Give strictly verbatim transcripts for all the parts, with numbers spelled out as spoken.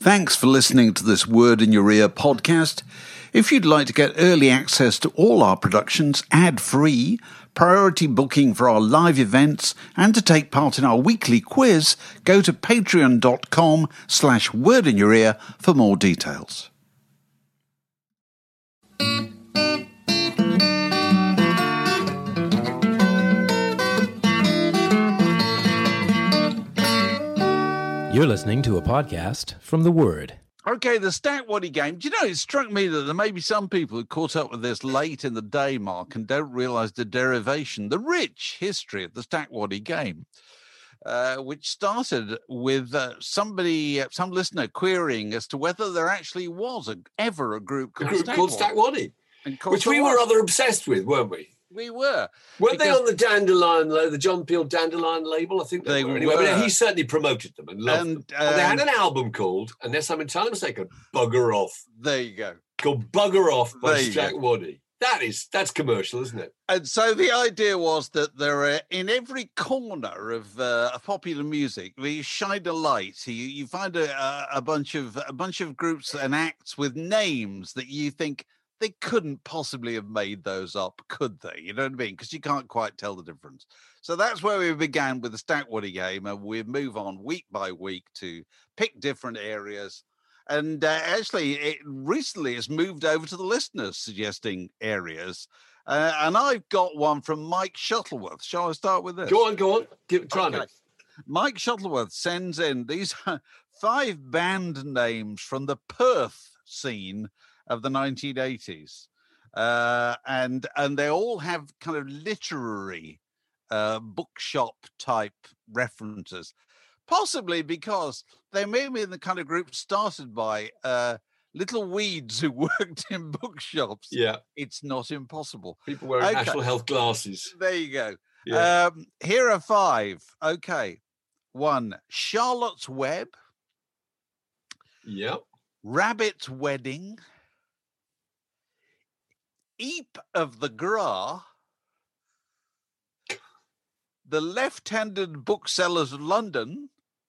Thanks for listening to this Word in Your Ear podcast. If you'd like to get early access to all our productions ad-free, priority booking for our live events, and to take part in our weekly quiz, go to patreon.com slash word in your ear for more details. You're listening to a podcast from The Word. Okay, the Stack Waddy game. Do you know, it struck me that there may be some people who caught up with this late in the day, Mark, and don't realise the derivation, the rich history of the Stack Waddy game, uh, which started with uh, somebody, uh, some listener querying as to whether there actually was a, ever a group called, a group Stack, called Waddy, Stack Waddy, which we were rather obsessed with, weren't we? We were. Weren't they on the Dandelion, the John Peel Dandelion label? I think they, they were. were. Anyway, but he certainly promoted them and loved and, them. Um, and they had an album called, unless I'm entirely mistaken, Bugger Off. There you go. Called Bugger Off by there Stack Waddy. That is, that's commercial, isn't it? And so the idea was that there are, in every corner of uh, popular music, where you shine a light, you, you find a, a bunch of a bunch of groups and acts with names that you think, they couldn't possibly have made those up, could they? You know what I mean? Because you can't quite tell the difference. So that's where we began with the Stack Waddy game, and we move on week by week to pick different areas. And uh, actually, it recently has moved over to the listeners suggesting areas. Uh, and I've got one from Mike Shuttleworth. Shall I start with this? Go on, go on. Give, try okay. me. Mike Shuttleworth sends in these five band names from the Perth scene of the nineteen eighties, uh, and and they all have kind of literary uh, bookshop type references, possibly because they may be in the kind of group started by uh, little weeds who worked in bookshops. Yeah, it's not impossible. People wearing okay. national health glasses. There you go. Yeah. Um, here are five. Okay, one, Charlotte's Web. Yep. Rabbit's Wedding. Eep of the Gra, the Left-Handed Booksellers of London,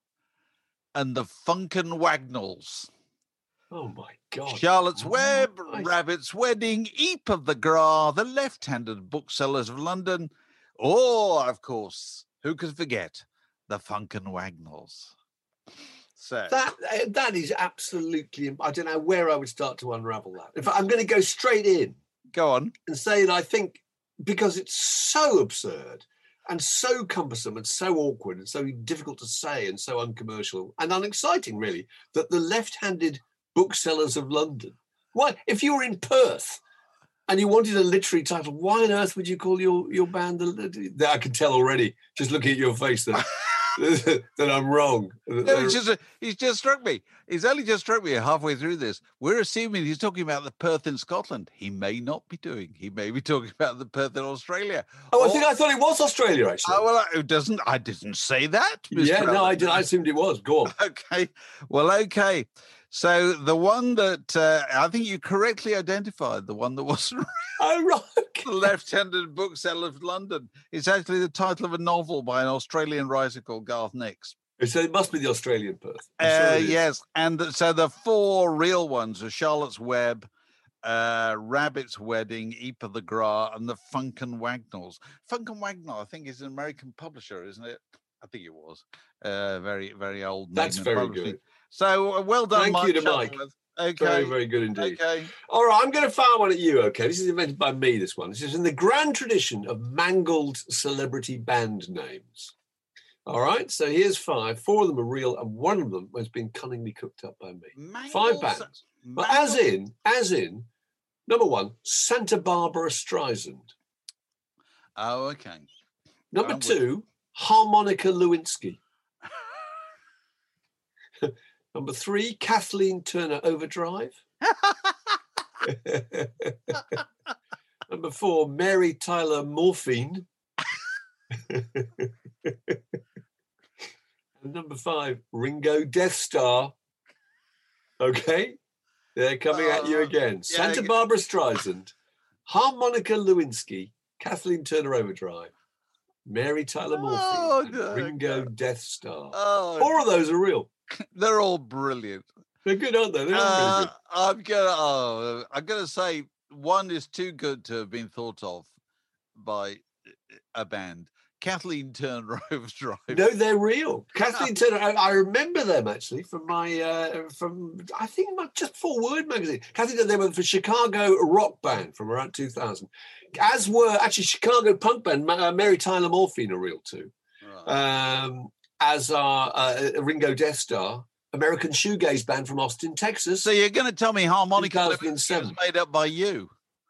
and the Funkin' Wagnalls. Oh, my God. Charlotte's oh, Web, nice. Rabbit's Wedding, Eep of the Gra, the Left-Handed Booksellers of London, or, of course, who could forget, the Funkin' Wagnalls. So that that is absolutely, I don't know where I would start to unravel that. In fact, I'm going to go straight in. Go on. And say that I think because it's so absurd and so cumbersome and so awkward and so difficult to say and so uncommercial and unexciting, really, that the Left-Handed Booksellers of London. Why, if you were in Perth and you wanted a literary title, why on earth would you call your, your band the, that I can tell already, just looking at your face that, that I'm wrong. No, he's just, he's just struck me. He's only just struck me halfway through this. We're assuming he's talking about the Perth in Scotland. He may not be doing. He may be talking about the Perth in Australia. Oh, or, I think I thought it was Australia, actually. Oh, well, it doesn't. I didn't say that, Mister Yeah, Allen. no, I did. I assumed it was. Go on. Okay. Well, okay. So the one that uh, I think you correctly identified, the one that wasn't oh, right. the Left-Handed Bookseller of London, is actually the title of a novel by an Australian writer called Garth Nix. So it must be the Australian Perth. Uh, yes, and the, so the four real ones are Charlotte's Web, uh, Rabbit's Wedding, Eep of the Gra, and the Funkin' Wagnalls. Funkin' Wagnall, I think, is an American publisher, isn't it? I think it was. Uh, very, very old. That's very good. So uh, well done, Thank Mike you to Mike. Okay. Very, very good indeed. Okay. All right, I'm going to fire one at you, okay? This is invented by me, this one. This is in the grand tradition of mangled celebrity band names. All right, so here's five. Four of them are real, and one of them has been cunningly cooked up by me. Mangled, five bands. But as in, as in, number one, Santa Barbara Streisand. Oh, okay. Number I'm two, with... Harmonica Lewinsky. Number three, Kathleen Turner Overdrive. Number four, Mary Tyler Morphine. And number five, Ringo Death Star. Okay, they're coming uh, at you again. Yeah, Santa Barbara Streisand, Harmonica Lewinsky, Kathleen Turner Overdrive, Mary Tyler Morphine, oh, no, Ringo no. Death Star. Oh, Four of those are real. They're all brilliant. They're good, aren't they? They are Uh, really good. I'm gonna, oh, I'm gonna say one is too good to have been thought of by a band. Kathleen Turner Overdrive. No, they're real. Kathleen Turner. I, I remember them actually from my uh, from I think my, just before Word magazine. Kathleen Turner. They were for Chicago rock band from around two thousand. As were actually Chicago punk band uh, Mary Tyler Morphine are real too. Right. Um, as are uh, Ringo Death Star, American shoegaze band from Austin, Texas. So you're going to tell me Harmonica was made up by you?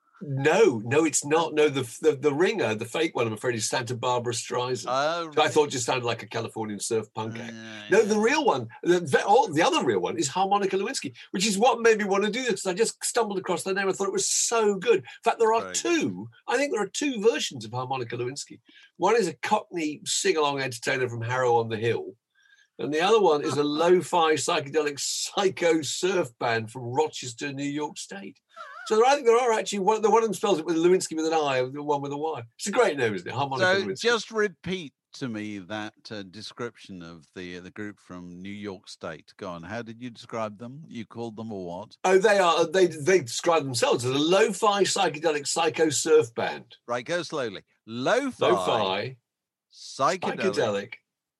No, no, it's not. No, the, the the ringer, the fake one, I'm afraid, is Santa Barbara Streisand. Oh, right. I thought just sounded like a Californian surf punk act. Uh, no, yeah. The real one, the, the, oh, the other real one is Harmonica Lewinsky, which is what made me want to do this, because I just stumbled across the name. I thought it was so good. In fact, there are right. two. I think there are two versions of Harmonica Lewinsky. One is a Cockney sing-along entertainer from Harrow on the Hill, and the other one is a lo-fi psychedelic psycho surf band from Rochester, New York State. So I think there are actually one. The one of them spells it with Lewinsky with an I, and the one with a Y. It's a great name, isn't it? Harmonica so Lewinsky. Just repeat to me that uh, description of the uh, the group from New York State. Go on. How did you describe them? You called them a what? Oh, they are. They they describe themselves as a lo-fi psychedelic psycho surf band. Right. Go slowly. Lo-fi. Lo-fi. Psychedelic. Psychedelic.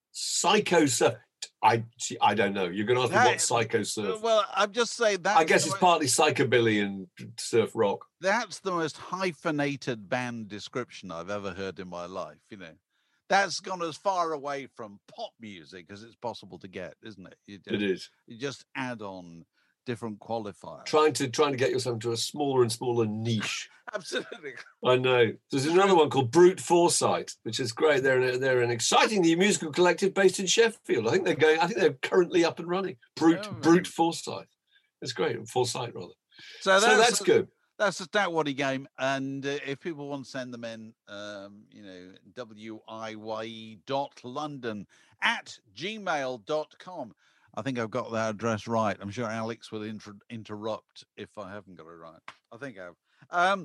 Psycho surf. I I don't know. You're going to ask that, me what psycho surf. Well, I'm just saying that. I guess it's partly psychobilly and surf rock. That's the most hyphenated band description I've ever heard in my life. You know, that's gone as far away from pop music as it's possible to get, isn't it? You just, it is. You just add on different qualifiers. Trying to trying to get yourself to a smaller and smaller niche. Absolutely. I know. There's another one called Brute Foresight, which is great. They're an, they're an exciting new musical collective based in Sheffield. I think they're going. I think they're currently up and running. Brute oh, Brute Foresight. It's great. Foresight rather. So that's, so that's good. That's a Stat Waddy game. And uh, if people want to send them in, um, you know, W I Y E dot London at gmail dot com. I think I've got that address right. I'm sure Alex will inter- interrupt if I haven't got it right. I think I have. Um,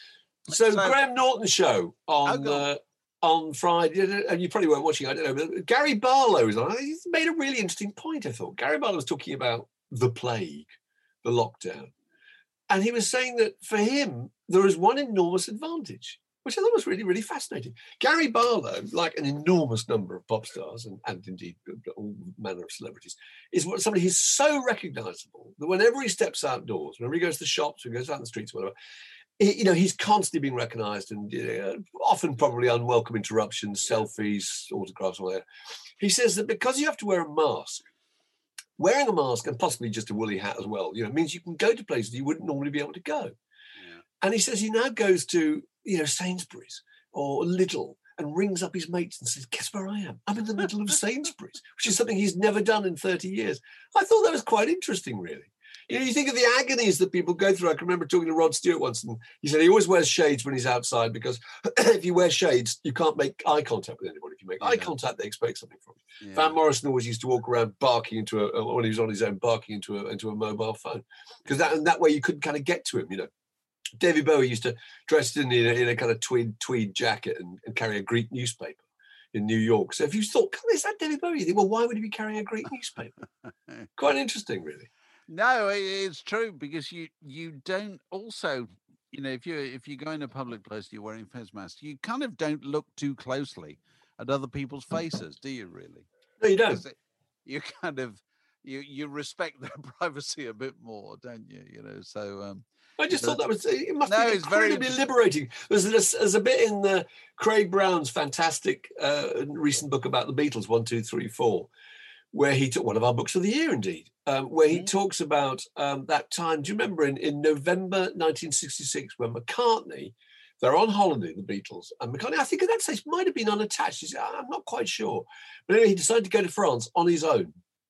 so, so Graham Norton show on uh, on Friday, and you probably weren't watching. I don't know. But Gary Barlow is on. He's made a really interesting point. I thought Gary Barlow was talking about the plague, the lockdown, and he was saying that for him there is one enormous advantage, which I thought was really, really fascinating. Gary Barlow, like an enormous number of pop stars and, and indeed all manner of celebrities, is somebody who's so recognisable that whenever he steps outdoors, whenever he goes to the shops, or he goes out in the streets, whatever, he, you know, he's constantly being recognised, and you know, often probably unwelcome interruptions, selfies, autographs, whatever. He says that because you have to wear a mask, wearing a mask and possibly just a woolly hat as well, you know, means you can go to places you wouldn't normally be able to go. Yeah. And he says he now goes to, you know, Sainsbury's or Lidl and rings up his mates and says, guess where I am? I'm in the middle of Sainsbury's, which is something he's never done in thirty years. I thought that was quite interesting, really. You know, you think of the agonies that people go through. I can remember talking to Rod Stewart once, and he said he always wears shades when he's outside because if you wear shades, you can't make eye contact with anybody. If you make yeah. eye contact, they expect something from you. Yeah. Van Morrison always used to walk around barking into a, when he was on his own, barking into a, into a mobile phone, because that, and that way you couldn't kind of get to him, you know. David Bowie used to dress in a, in a kind of tweed tweed jacket and, and carry a Greek newspaper in New York. So if you thought, is that David Bowie? You think, well, why would he be carrying a Greek newspaper? Quite interesting, really. No, it's true, because you you don't also, you know, if you if you go in a public place, you're wearing face masks, you kind of don't look too closely at other people's faces, do you? Really? No, you don't. You kind of you you respect their privacy a bit more, don't you? You know, so. Um, I just thought that was, it must no, be incredibly very... liberating. There's, there's, there's a bit in the Craig Brown's fantastic uh, recent book about the Beatles, one, two, three, four, where he took one of our books of the year, indeed, um, where he mm-hmm. talks about um, that time. Do you remember in, in November nineteen sixty-six when McCartney, they're on holiday, the Beatles, and McCartney, I think at that stage might have been unattached. He said, I'm not quite sure. But anyway, he decided to go to France on his own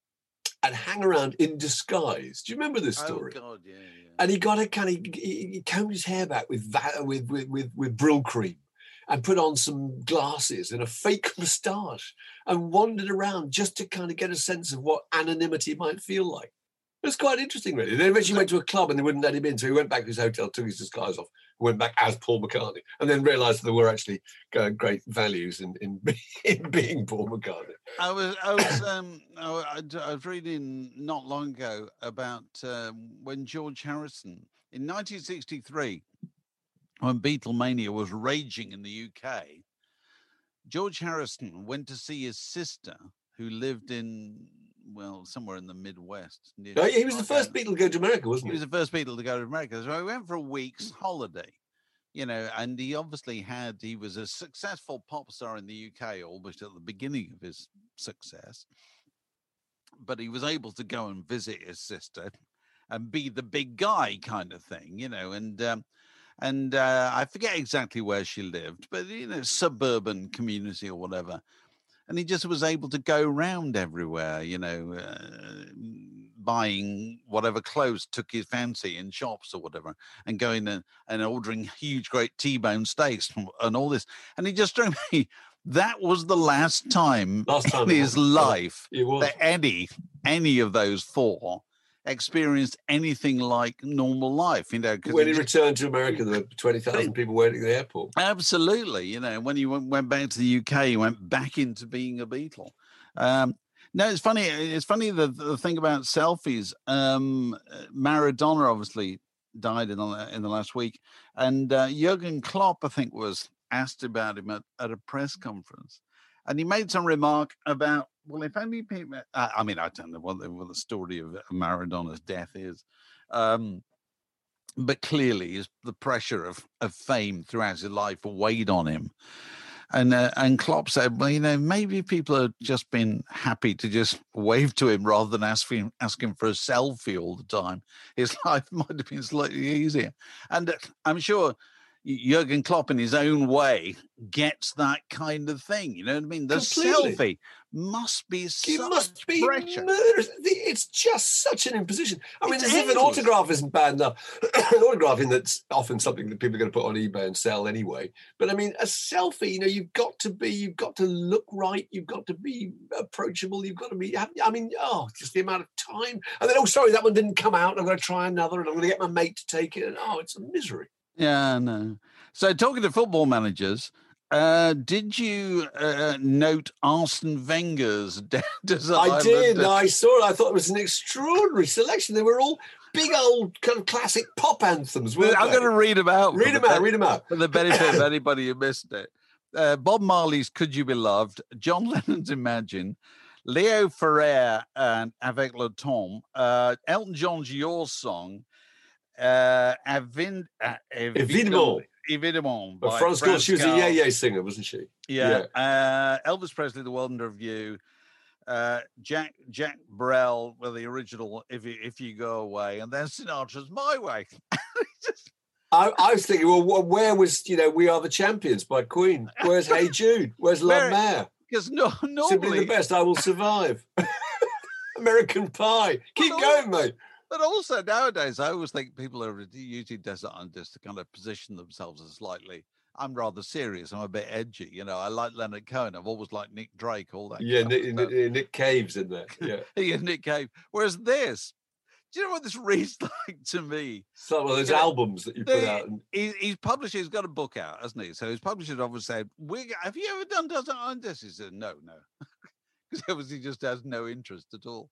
and hang around in disguise. Do you remember this story? Oh, God, yeah, yeah. And he got a kind of, he, he combed his hair back with, with, with, with, with Brill cream and put on some glasses and a fake moustache and wandered around just to kind of get a sense of what anonymity might feel like. It was quite interesting, really. Then eventually went to a club and they wouldn't let him in, so he went back to his hotel, took his disguise off, went back as Paul McCartney, and then realised there were actually uh, great values in in, in being Paul McCartney. I was, I was, um, I, I was reading not long ago about uh, when George Harrison in nineteen sixty-three, when Beatlemania was raging in the U K. George Harrison went to see his sister, who lived in, well, somewhere in the Midwest. Near Oh, yeah, he was the Chicago. first Beatle to go to America, wasn't He he? was the first Beatle to go to America. So he went for a week's holiday, you know, and he obviously had, he was a successful pop star in the U K, almost at the beginning of his success. But he was able to go and visit his sister and be the big guy kind of thing, you know, and, um, and uh, I forget exactly where she lived, but, you know, suburban community or whatever. And he just was able to go around everywhere, you know, uh, buying whatever clothes took his fancy in shops or whatever, and going and, and ordering huge, great T-bone steaks and all this. And he just struck me, that was the last time, Last time in it his was. life It was. that any, any of those four experienced anything like normal life, you know. 'cause When he just- returned to America, there were twenty thousand people waiting at the airport. Absolutely, you know, when he went, went back to the U K, he went back into being a Beatle. Um, no, it's funny. It's funny the, the thing about selfies. Um, Maradona obviously died in the in the last week, and uh, Jurgen Klopp, I think, was asked about him at, at a press conference, and he made some remark about, well, if only people. I, I mean, I don't know what the, what the story of Maradona's death is. Um, But clearly, is the pressure of, of fame throughout his life weighed on him. And uh, and Klopp said, well, you know, maybe people have just been happy to just wave to him rather than asking asking for a selfie all the time. His life might have been slightly easier. And uh, I'm sure Jurgen Klopp, in his own way, gets that kind of thing. You know what I mean? The Completely. selfie must be It such must be pressure. murderous. It's just such an imposition. I mean, It's as if an endless. autograph isn't bad enough. An autographing that's often something that people are going to put on eBay and sell anyway. But I mean, a selfie, you know, you've got to be, you've got to look right, you've got to be approachable, you've got to be, I mean, oh, just the amount of time. And then, oh, sorry, that one didn't come out. I'm going to try another and I'm going to get my mate to take it. And oh, it's a misery. Yeah, no. So talking to football managers, uh, did you uh, note Arsene Wenger's desert I island? did. I saw it. I thought it was an extraordinary selection. They were all big old kind of classic pop anthems, weren't I'm they? going to read them out. Read for them the out, ben- read them out. For the benefit of anybody who missed it. Uh, Bob Marley's Could You Be Loved, John Lennon's Imagine, Leo Ferrer and Avec le Temps, uh, Elton John's Your Song, uh, Avin, uh, Évidemment. Évidemment. But by France Gall, she was a Gall. yeah yeah singer, wasn't she? Yeah. Uh, Elvis Presley, The Wonder of You. Uh, Jack Jack Brel, well, the original, If You, if you Go Away. And then Sinatra's My Way. Just, I, I was thinking, well, wh- where was, you know, We Are the Champions by Queen? Where's Hey Jude? Where's Love Where- Mare? because no, Simply normally, the Best, I Will Survive. American Pie. Keep Well, going, mate. but also nowadays, I always think people are using Desert Island Discs to kind of position themselves as slightly. I'm rather serious. I'm a bit edgy. You know, I like Leonard Cohen. I've always liked Nick Drake, all that. Yeah, kind Nick, of Nick, stuff. Nick Cave's in there. Yeah. Yeah, Nick Cave. Whereas this, do you know what this reads like to me? Some of those Yeah. albums that you put They- out. And, He, he's publisher. He's got a book out, hasn't he? So his publisher obviously said, "We have you ever done Desert Island Discs?" He said, "No, no," because obviously just has no interest at all.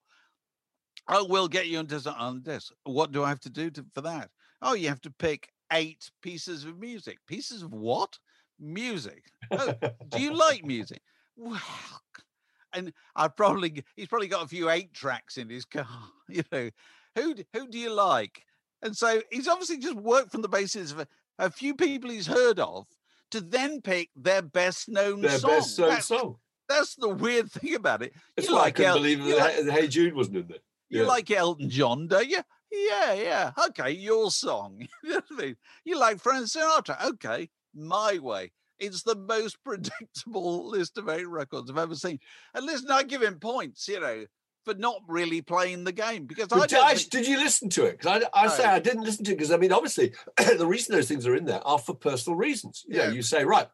Oh, we'll get you on Desert Island Discs. What do I have to do to, for that? Oh, you have to pick eight pieces of music. Pieces of what? Music. Oh, do you like music? Well, and I probably he's probably got a few eight tracks in his car. You know, who d- who do you like? And so he's obviously just worked from the basis of a, a few people he's heard of to then pick their best known their song. best known That- song. That's the weird thing about it. It's You why I like couldn't El- believe you that like- Hey- Hey Jude wasn't in there. You Yeah. like Elton John, don't you? Yeah, yeah. Okay, your song. You know what I mean? You like Frank Sinatra. Okay, My Way. It's the most predictable list of eight records I've ever seen. And listen, I give him points, you know, for not really playing the game because I But don't Dash, think- did you listen to it? Because I, I say No. I didn't listen to it because I mean, obviously, the reason those things are in there are for personal reasons. You know, Yeah. you say, right,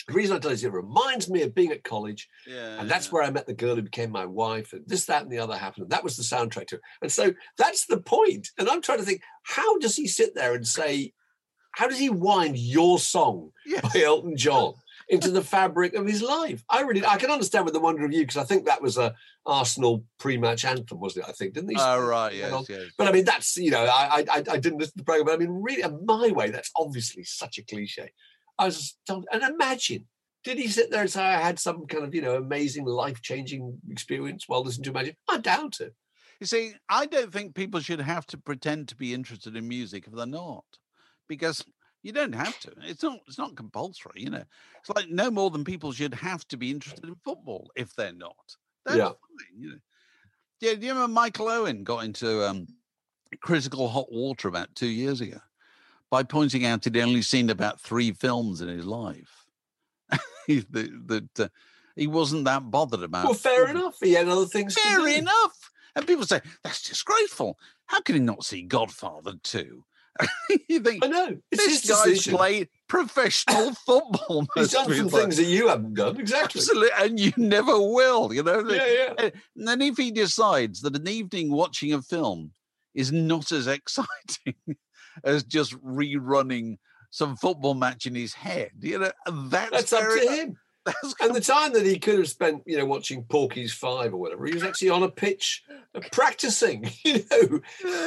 The reason I tell you is it reminds me of being at college, Yeah, and that's yeah. where I met the girl who became my wife, and this, that, and the other happened. And that was the soundtrack to it. And so that's the point. And I'm trying to think, how does he sit there and say, how does he wind Your Song Yes. by Elton John into the fabric of his life? I really, I can understand with The Wonder of You, because I think that was a Arsenal pre-match anthem, wasn't it? I think, didn't he? Oh, right, yes, yes. But I mean, that's, you know, I, I I didn't listen to the program, but I mean, really, in my way, that's obviously such a cliche. I was just, and imagine, did he sit there and say, I had some kind of, you know, amazing life-changing experience while listening to Imagine? I doubt it. You see, I don't think people should have to pretend to be interested in music if they're not, because you don't have to. It's not. It's not compulsory. You know, it's like no more than people should have to be interested in football if they're not. That's Yeah. fine. You know. Yeah. Do you remember Michael Owen got into um, critical hot water about two years ago by pointing out he'd only seen about three films in his life. he, that that uh, he wasn't that bothered about. Well, fair enough. He had other things to Fair do. enough. And people say, that's disgraceful. How can he not see Godfather two? You think, I know. It's this his guy's decision. played professional football. He's most done of some his life. things that you haven't done. Exactly. Absolutely, and you never will, you know. Yeah, yeah. And then if he decides that an evening watching a film is not as exciting as just rerunning some football match in his head, you know, that's, That's up fair to enough. him. That's And the time that he could have spent, you know, watching Porky's Five or whatever, he was actually on a pitch uh, practicing, you know.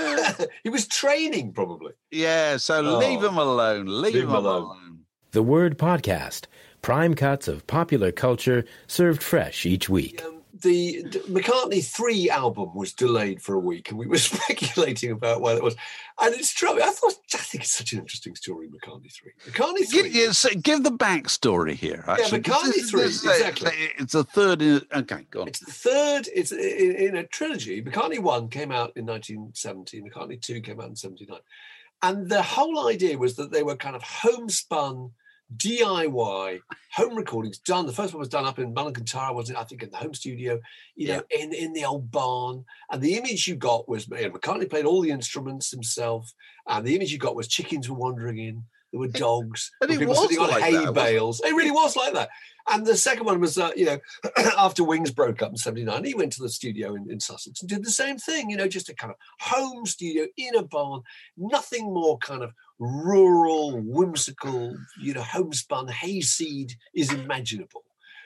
He was training, probably. yeah, so leave Oh. him alone. Leave, Leave him him alone. alone. The Word Podcast. Prime cuts of popular culture served fresh each week. Um, the D- McCartney three album was delayed for a week, and we were speculating about why that was. And it's true. I thought, I think it's such an interesting story, McCartney three. McCartney Give, three. yes, give the backstory here. Actually, McCartney This is- three, this is a- exactly. It's a third. In, okay, go on. It's the third. It's in, in a trilogy. McCartney one came out in nineteen seventy. McCartney two came out in seventy-nine. And the whole idea was that they were kind of homespun, D I Y home recordings done. The first one was done up in Mulligan, wasn't it? I think in the home studio, you know, in, in the old barn. And the image you got was, you know, McCartney played all the instruments himself. And the image you got was chickens were wandering in. There were dogs. And there it were people was sitting on like hay that, wasn't it? bales. It really was like that. And the second one was, uh, you know, after Wings broke up in seventy-nine, he went to the studio in, in Sussex and did the same thing, you know, just a kind of home studio in a barn, nothing more kind of rural, whimsical, you know, homespun hayseed is imaginable.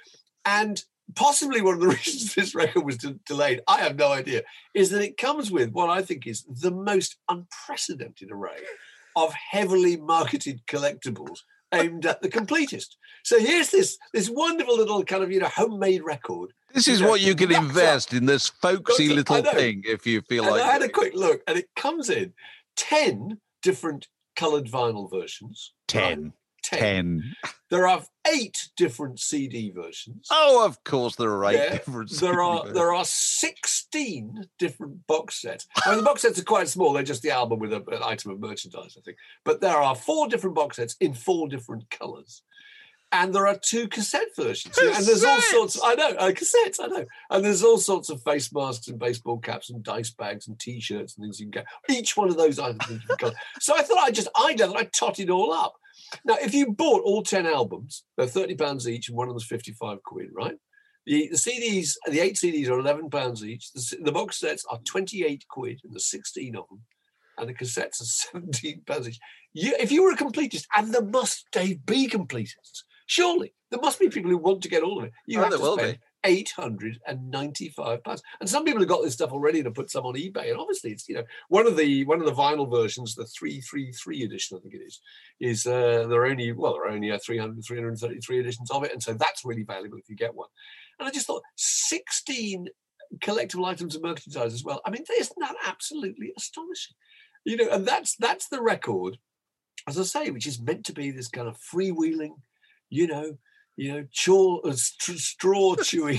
And possibly one of the reasons this record was de- delayed, I have no idea, is that it comes with what I think is the most unprecedented array of heavily marketed collectibles aimed at the completist. So here's this this wonderful little kind of, you know, homemade record. This is you know, what you can wrapped up. invest in this folksy I little know. thing if you feel And like. I had a it. quick look, and it comes in ten different coloured vinyl versions. right? ten. ten. ten. There are eight different C D versions. Oh, of course there are eight Yeah, different. There are versions. there are sixteen different box sets. I mean, the box sets are quite small. They're just the album with a, an item of merchandise, I think. But there are four different box sets in four different colours. And there are two cassette versions. you know, And there's all sorts. I know, uh, cassettes, I know. And there's all sorts of face masks and baseball caps and dice bags and T-shirts and things you can get. Each one of those items in different colours. So I thought I just, I did, I totted it all up. Now, if you bought all ten albums, they're thirty pounds each, and one of them's fifty-five quid, right? The, the C Ds, the eight C Ds are eleven pounds each. The, the box sets are twenty-eight quid, and there's sixteen of them. And the cassettes are seventeen pounds each. You, if you were a completist, and there must they be completists, surely there must be people who want to get all of it. You Oh, have there to will spend be. eight hundred ninety-five pounds. And some people have got this stuff already to put some on eBay. And obviously, it's, you know, one of the one of the vinyl versions, the three thirty-three edition, I think it is, is uh, there are only, well, there are only uh, three hundred, three hundred thirty-three editions of it. And so that's really valuable if you get one. And I just thought sixteen collectible items of merchandise as well. I mean, isn't that absolutely astonishing? You know, and that's that's the record, as I say, which is meant to be this kind of freewheeling, you know, you know, chaw, uh, st- straw chewing,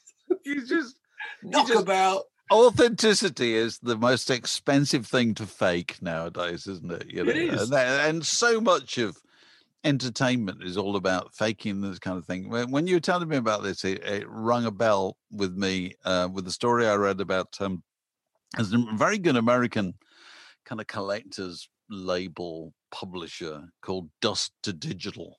You just knockabout. authenticity is the most expensive thing to fake nowadays, isn't it? You know, It is. and, that- and so much of entertainment is all about faking this kind of thing. When, when you were telling me about this, it, it rung a bell with me uh, with the story I read about. Um, there's a very good American kind of collector's label publisher called Dust to Digital.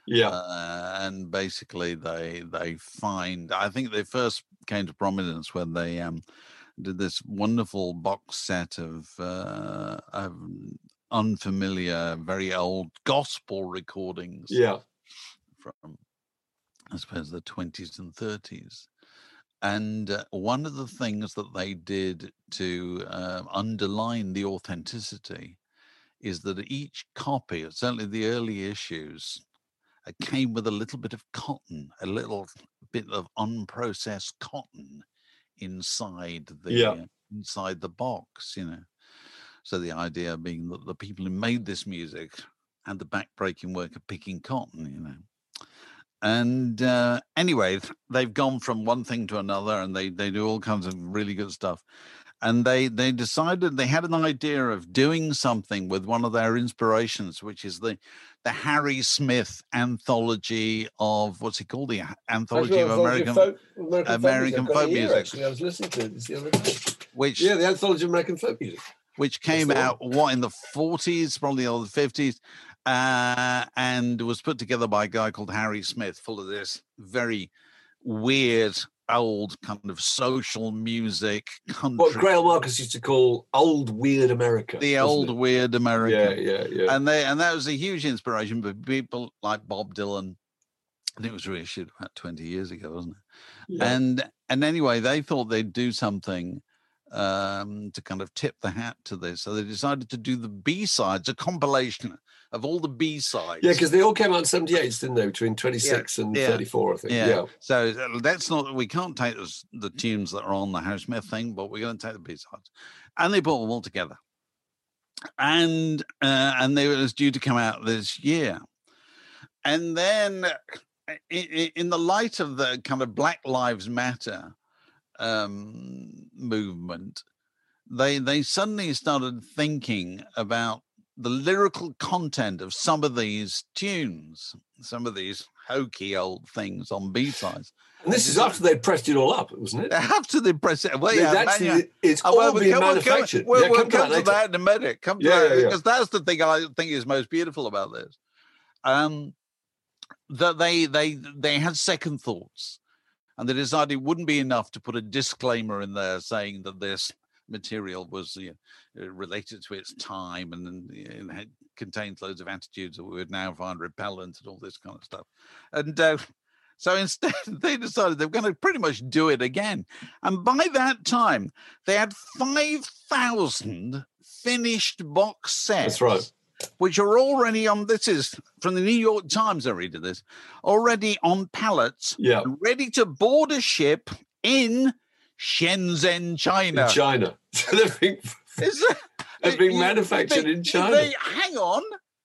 Yeah. Uh, and basically they they find, I think they first came to prominence when they um, did this wonderful box set of, uh, of unfamiliar, very old gospel recordings. Yeah. From, I suppose, the twenties and thirties. And uh, one of the things that they did to uh, underline the authenticity is that each copy, certainly the early issues, uh, came with a little bit of cotton, a little bit of unprocessed cotton inside the Yeah. uh, inside the box, you know. So the idea being that the people who made this music had the backbreaking work of picking cotton, you know. And uh, anyway, they've gone from one thing to another, and they they do all kinds of really good stuff. And they they decided, they had an idea of doing something with one of their inspirations, which is the the Harry Smith anthology of, what's it called? The anthology of American folk, American, American folk music. folk Here, music. Actually, I was listening to it this the other day. Which Yeah, the anthology of American folk music. Which came out what in the forties, probably or the fifties. Uh, and was put together by a guy called Harry Smith, full of this very weird, old kind of social music country. What Grail Marcus used to call old weird America. The old it? weird America. Yeah, yeah, yeah. And they and that was a huge inspiration for people like Bob Dylan. I think it was reissued about twenty years ago, wasn't it? Yeah. And and anyway, they thought they'd do something um, to kind of tip the hat to this. So they decided to do the B-sides, a compilation of all the B-sides. Yeah, because they all came out in seventy-eight, didn't they? Between twenty-six yeah. and yeah. thirty-four, I think. Yeah. yeah. So that's not, we can't take the, the tunes that are on the Harry Smith thing, but we're going to take the B-sides. And they brought them all together. And uh, and they was due to come out this year. And then in, in the light of the kind of Black Lives Matter um, movement, they they suddenly started thinking about the lyrical content of some of these tunes, some of these hokey old things on B-sides. And this is after they pressed it all up, wasn't it? After they pressed it, well, yeah, yeah, actually, man, yeah. it's all well, being come, manufactured. We'll, yeah, we'll come, come to to that in a minute. Come to yeah, that, yeah, yeah. because that's the thing I think is most beautiful about this. Um, that they they they had second thoughts, and they decided it wouldn't be enough to put a disclaimer in there saying that this material was you know, related to its time and you know, it contains loads of attitudes that we would now find repellent and all this kind of stuff. And uh, so instead, they decided they were going to pretty much do it again. And by that time, they had five thousand finished box sets. That's right. Which are already on, this is from the New York Times, I read this, already on pallets, yeah. ready to board a ship in Shenzhen, China. In China. they're being, is they're being manufactured they, in China. They, hang on.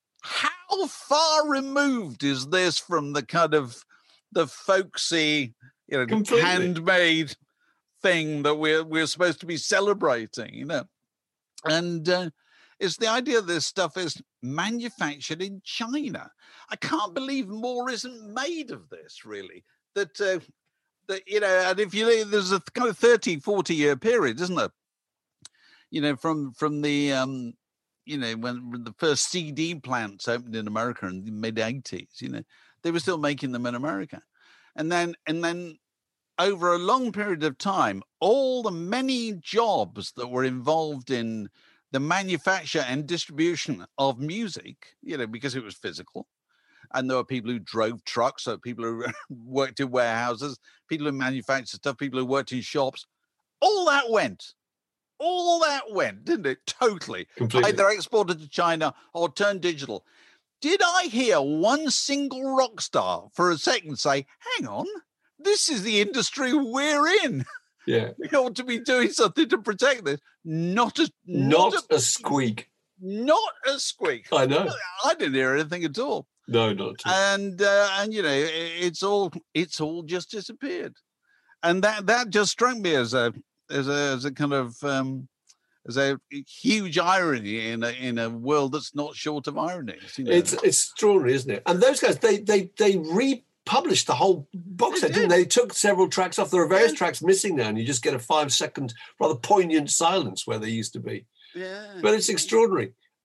How far removed is this from the kind of the folksy, you know, Completely. handmade thing that we're we're supposed to be celebrating, you know? And uh, it's the idea this stuff is manufactured in China. I can't believe more isn't made of this, really. That, uh, that you know, and if you there's a kind of thirty, forty year period, isn't there? You know, from from the, um, you know, when the first C D plants opened in America in the mid eighties, you know, they were still making them in America. And then, and then over a long period of time, all the many jobs that were involved in the manufacture and distribution of music, you know, because it was physical. And there were people who drove trucks, so people who worked in warehouses, people who manufactured stuff, people who worked in shops. All that went. All that went, didn't it? Totally. Completely. Either exported to China or turned digital. Did I hear one single rock star for a second say, hang on, this is the industry we're in? Yeah. We ought to be doing something to protect this. Not a not, not a, a squeak. Not a squeak. I know. I didn't hear anything at all. No, not at all. And uh, and you know, it, it's all it's all just disappeared. And that that just struck me as a as a as a kind of um, as a huge irony in a in a world that's not short of ironies. You know? It's it's extraordinary, isn't it? And those guys, they they they re. published the whole box set, didn't they? They took several tracks off. There are various yeah. tracks missing now, and you just get a five-second, rather poignant silence where they used to be. Yeah. But it's extraordinary.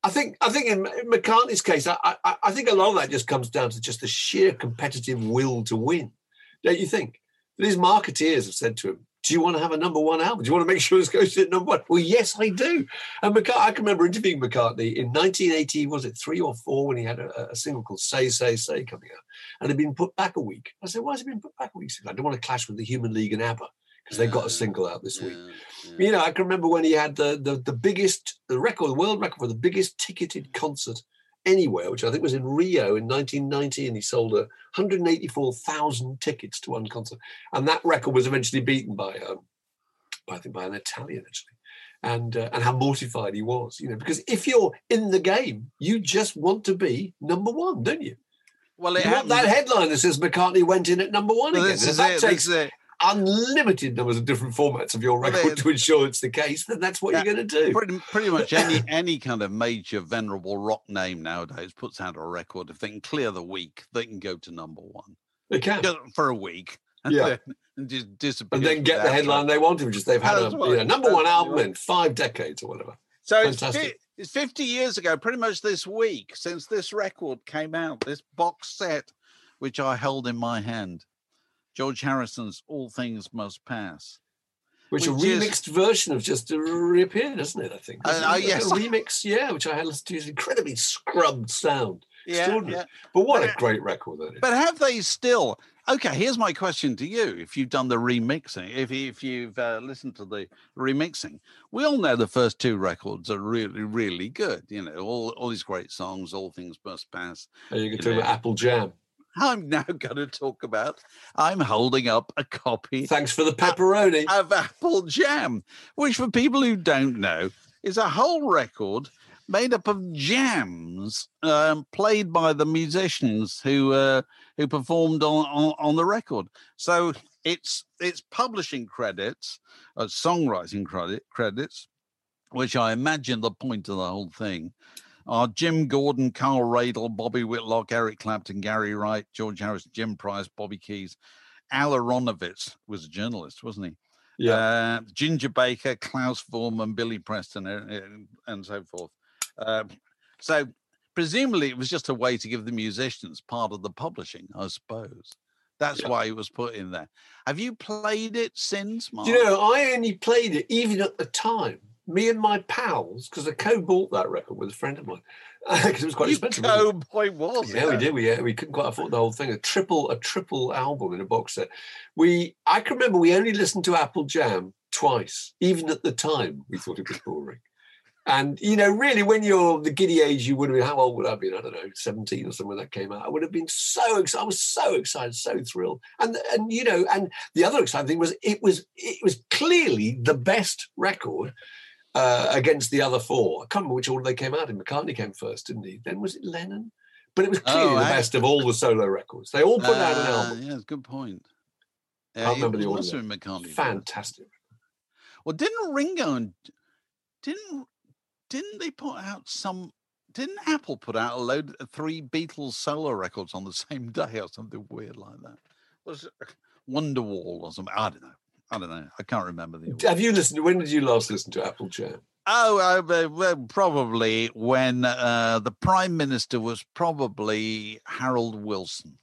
I think I think in, in McCartney's case, I, I I think a lot of that just comes down to just the sheer competitive will to win, don't you think? That his marketeers have said to him, "Do you want to have a number one album? Do you want to make sure this goes to number one?" Well, yes, I do. And McCart- I can remember interviewing McCartney in nineteen eighty, was it three or four, when he had a, a single called "Say Say Say" coming out, and it had been put back a week. I said, "Why has it been put back a week?" He said, "I don't want to clash with the Human League and ABBA because they got a single out this yeah, week." yeah. You know, I can remember when he had the, the the biggest the record, the world record for the biggest ticketed concert anywhere, which I think was in Rio in nineteen ninety, and he sold one hundred eighty-four thousand tickets to one concert, and that record was eventually beaten by, um, I think, by an Italian actually, and uh, and how mortified he was, you know, because if you're in the game, you just want to be number one, don't you? Well, it you want that headline that says McCartney went in at number one well, again. This And is if that it, takes this is it. unlimited numbers of different formats of your record Well, it, to ensure it's the case, then that's what yeah, you're going to do. Pretty, pretty much any any kind of major venerable rock name nowadays puts out a record. If they can clear the week, they can go to number one. They can. Just for a week. And Yeah. then, and just disappear. And then get the headline they wanted, which is they've had a That's right. you know, number one That's album right. in five decades or whatever. So it's, Fantastic. fi- it's fifty years ago, pretty much this week, since this record came out, this box set, which I held in my hand, George Harrison's All Things Must Pass. Which, Which a is- remixed version of just reappeared, isn't it? I think. Uh, Isn't it? uh, Like yes. a remix, yeah, which I had listened to. Is incredibly scrubbed sound. Yeah, Extraordinary. yeah. But what But, a great record that is. But have they still? Okay, here's my question to you. If you've done the remixing, if, if you've uh, listened to the remixing, we all know the first two records are really, really good. You know, all, all these great songs, All Things Must Pass. Are you going you to talk know. about Apple Jam? I'm now going to talk about, I'm holding up a copy Thanks for the pepperoni. of Apple Jam, which for people who don't know is a whole record made up of jams um, played by the musicians who uh, who performed on, on, on the record. So it's it's publishing credits, uh, songwriting credit credits, which I imagine the point of the whole thing are Jim Gordon, Carl Radle, Bobby Whitlock, Eric Clapton, Gary Wright, George Harrison, Jim Price, Bobby Keys. Al Aronovitz was a journalist, wasn't he? Yeah. Uh, Ginger Baker, Klaus Forman, Billy Preston, and, and so forth. Um, so presumably it was just a way to give the musicians part of the publishing, I suppose. That's Yeah. why it was put in there. Have you played it since, Mark? Do you know, I only played it even at the time. Me and my pals, because I co-bought that record with a friend of mine, because it was quite you expensive. wasn't it? co-boy was Yeah, we did. We uh, we couldn't quite afford the whole thing. A triple a triple album in a box set. We I can remember we only listened to Apple Jam twice. Even at the time, we thought it was boring. And you know, really, when you're the giddy age, you would have been. How old would I have been? I don't know, seventeen or something when that came out. I would have been so excited. I was so excited, so thrilled. And and you know, and the other exciting thing was it was it was clearly the best record. Uh, against the other four. I can't remember which order they came out in. McCartney came first, didn't he? Then was it Lennon? But it was clearly Oh, the I- best of all the solo records. They all put out an Uh, album. Yeah, it's a good point. I Yeah, remember it the must order. have been McCartney. Fantastic. Well, didn't Ringo and didn't didn't they put out some? Didn't Apple put out a load of three Beatles solo records on the same day or something weird like that? Was it Wonderwall or something? I don't know. I don't know. I can't remember the order. Have you listened? When did you last listen to Apple Jam? Oh, uh, well, probably when uh, the Prime Minister was probably Harold Wilson.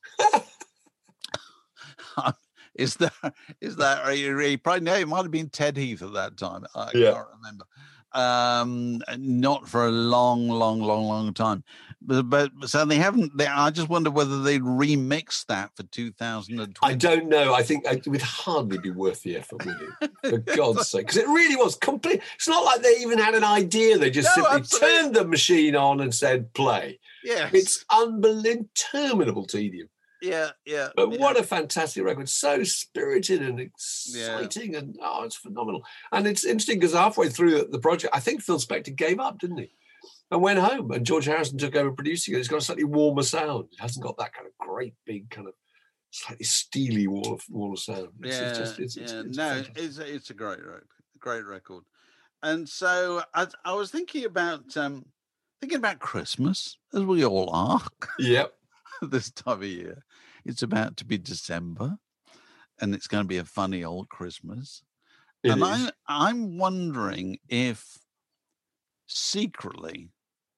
Is that is that he probably no? It might have been Ted Heath at that time. I Yeah. can't remember. Um, not for a long, long, long, long time. But, but so they haven't. They, I just wonder whether they'd remix that for two thousand twenty. I don't know. I think it would hardly be worth the effort, would it? For God's sake, because it really was complete. It's not like they even had an idea. They just No, simply absolutely. turned the machine on and said play. Yes. It's unbelievable, interminable tedium. yeah, yeah. But yeah. what a fantastic record. So spirited and exciting. And oh, it's phenomenal. And it's interesting because halfway through the project, I think Phil Spector gave up, didn't he? And went home. And George Harrison took over producing it. It's got a slightly warmer sound. It hasn't got that kind of great, big, kind of slightly steely wall of, wall of sound. It's, Yeah, it's just, it's, yeah. it's, it's no, fantastic. it's it's a great record, great record. And so I, I was thinking about um, thinking about Christmas, as we all are Yep. this time of year. It's about to be December, and it's going to be a funny old Christmas. It and is. I I'm wondering if secretly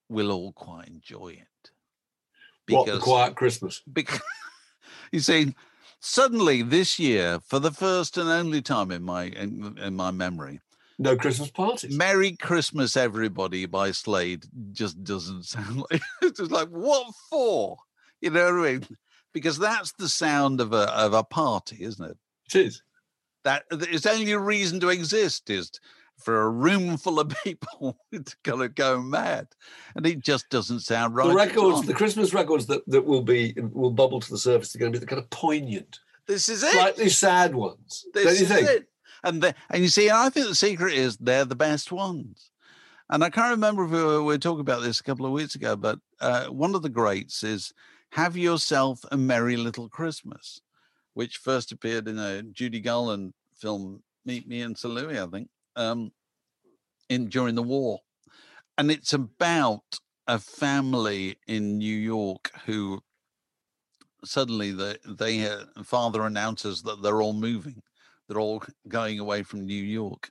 we'll all quite enjoy it. What, the quiet Christmas? Because you see, suddenly this year, for the first and only time in my in, in my memory, no Christmas parties. "Merry Christmas, Everybody" by Slade just doesn't sound like it's just like, what for? You know what I mean? Because that's the sound of a of a party, isn't it? It is. That its only reason to exist is for a room full of people to kind of go mad, and it just doesn't sound right. The records, the Christmas records that, that will be will bubble to the surface are going to be the kind of poignant, this is it, slightly sad ones. This don't you is think? It. And the, and you see, I think the secret is they're the best ones. And I can't remember if we were, we were talking about this a couple of weeks ago, but uh, one of the greats is "Have Yourself a Merry Little Christmas," which first appeared in a Judy Garland film, Meet Me in Saint Louis, I think. Um, in during the war, and it's about a family in New York who suddenly the they uh, father announces that they're all moving, they're all going away from New York,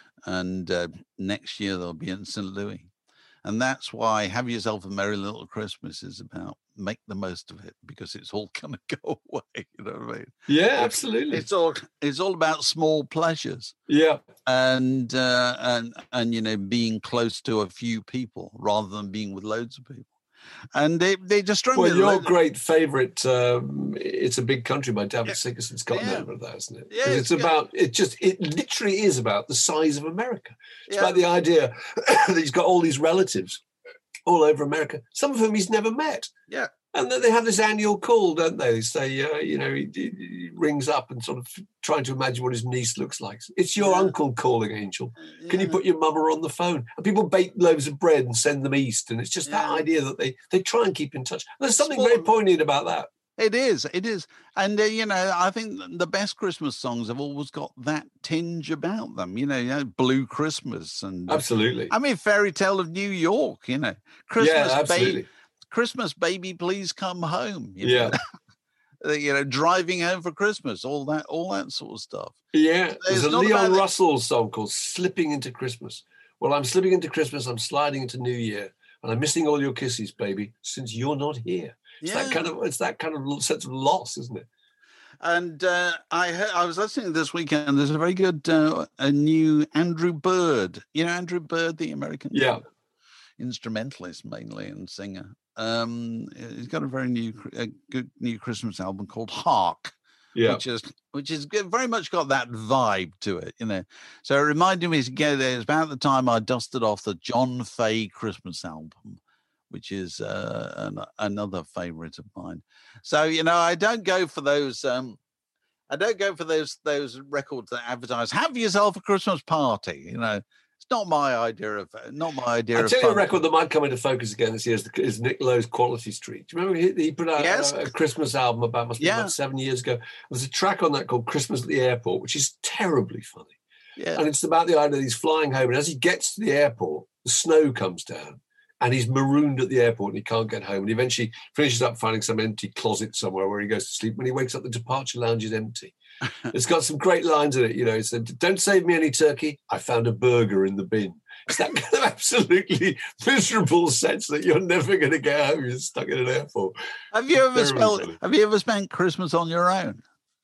and uh, next year they'll be in Saint Louis, and that's why "Have Yourself a Merry Little Christmas" is about make the most of it, because it's all gonna go away. You know what I mean? Yeah, absolutely. It's all it's all about small pleasures. Yeah, and uh, and and you know, being close to a few people rather than being with loads of people, and they they just struck well, me. Your great favourite, um, "It's a Big Country" by David yeah. Sickerson's got yeah. an element of that, isn't it? Yeah, it's, it's about it. Just it literally is about the size of America. It's yeah. about the idea that he's got all these relatives all over America, some of whom he's never met. Yeah. And then they have this annual call, don't they? They say, uh, you know, he, he rings up and sort of trying to imagine what his niece looks like. It's your yeah. uncle calling, Angel. Yeah. Can you put your mama on the phone? And people bake loaves of bread and send them east. And it's just yeah. that idea that they, they try and keep in touch. And there's something Small. very poignant about that. It is, it is. And, uh, you know, I think the best Christmas songs have always got that tinge about them, you know, you know Blue Christmas. and Absolutely. I mean, Fairy Tale of New York, you know, Christmas yeah, absolutely. Baby. Christmas Baby, Please Come Home. You yeah. know? you know, Driving Home for Christmas, all that, all that sort of stuff. Yeah. There's It's a not Leon about Russell song called "Slipping into Christmas." Well, I'm slipping into Christmas. I'm sliding into New Year, and I'm missing all your kisses, baby, since you're not here. It's Yeah. that kind of it's that kind of sense of loss, isn't it? And uh, I heard, I was listening this weekend. There's a very good uh, a new Andrew Bird. You know Andrew Bird, the American Yeah. instrumentalist mainly and singer. Um, he's got a very new, a good new Christmas album called Hark, Yeah. which is which is good, very much got that vibe to it, you know. So it reminded me, again, it's about the time I dusted off the John Fay Christmas album, which is uh, an, another favourite of mine. So, you know, I don't go for those. Um, I don't go for those those records that advertise "Have yourself a Christmas party." You know, it's not my idea of not my idea. I'll of tell you a fun. record that might come into focus again this year is, the, is Nick Lowe's "Quality Street." Do you remember he, he put out Yes. a, a Christmas album about must be Yeah. about seven years ago? There's a track on that called "Christmas at the Airport," which is terribly funny, Yeah, and it's about the idea that he's flying home, and as he gets to the airport, the snow comes down. And he's marooned at the airport and he can't get home. And he eventually finishes up finding some empty closet somewhere where he goes to sleep. When he wakes up, the departure lounge is empty. It's got some great lines in it. You know, it said, "Don't save me any turkey. I found a burger in the bin." It's that kind of absolutely miserable sense that you're never going to get home. You're stuck in an airport. have you ever Terribly spent funny. Have you ever spent Christmas on your own?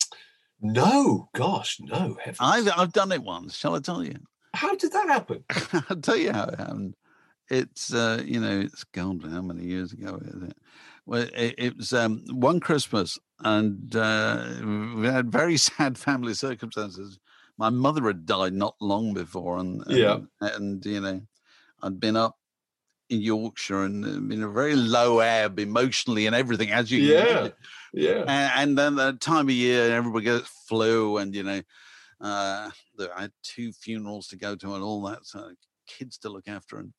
No, gosh, no. Heavens. I've I've done it once. Shall I tell you? How did that happen? I'll tell you how it happened. It's uh, you know, it's God, how many years ago is it? Well, it, it was um, one Christmas, and uh, we had very sad family circumstances. My mother had died not long before, and, and Yeah. and you know, I'd been up in Yorkshire and uh, been a very low ebb emotionally and everything, as you can Yeah, imagine. yeah. And, and then the time of year, everybody gets flu, and you know, uh, the, I had two funerals to go to and all that, so kids to look after, and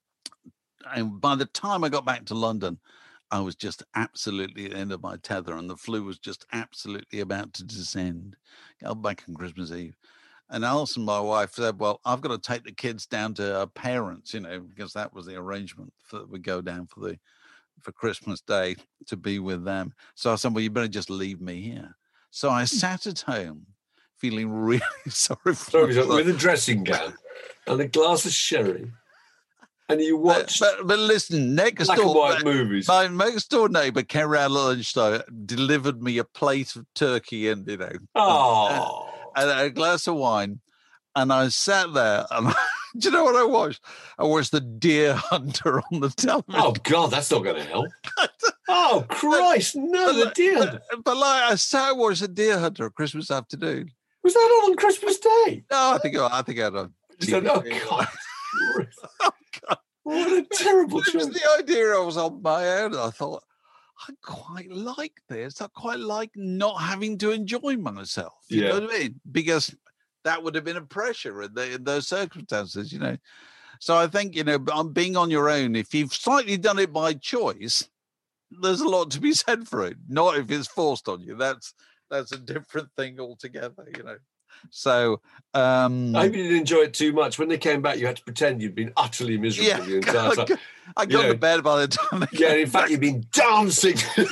and by the time I got back to London, I was just absolutely at the end of my tether, and the flu was just absolutely about to descend. Got back on Christmas Eve, and Alison, my wife, said, "Well, I've got to take the kids down to her parents, you know, because that was the arrangement for we go down for the for Christmas Day to be with them." So I said, "Well, you better just leave me here." So I sat at home, feeling really sorry for Sorry, myself. with a dressing gown and a glass of sherry. and you watched But, but, but listen, next black door, and white movies. my next door neighbour came around lunchtime, delivered me a plate of turkey and, you know, Oh, and a glass of wine. And I sat there and do you know what I watched? I watched The Deer Hunter on the television. oh God, that's not going to help. Oh Christ, no, the deer. Hunter. But, but like I sat and watched The Deer Hunter on Christmas afternoon. Was that on Christmas Day? No, I think I think I had a He said, oh God. Oh, God. What a terrible It was choice. the idea I was on my own. I thought, I quite like this. I quite like not having to enjoy myself. You Yeah. know what I mean? Because that would have been a pressure in, the, in those circumstances, you know. So I think, you know, on being on your own, if you've slightly done it by choice, there's a lot to be said for it. Not if it's forced on you. That's that's a different thing altogether, you know. So um I hope you didn't enjoy it too much. When they came back, you had to pretend you'd been utterly miserable yeah, the entire I time. got, I got You know, to bed by the time. They Yeah, came in fact, back. you've been dancing.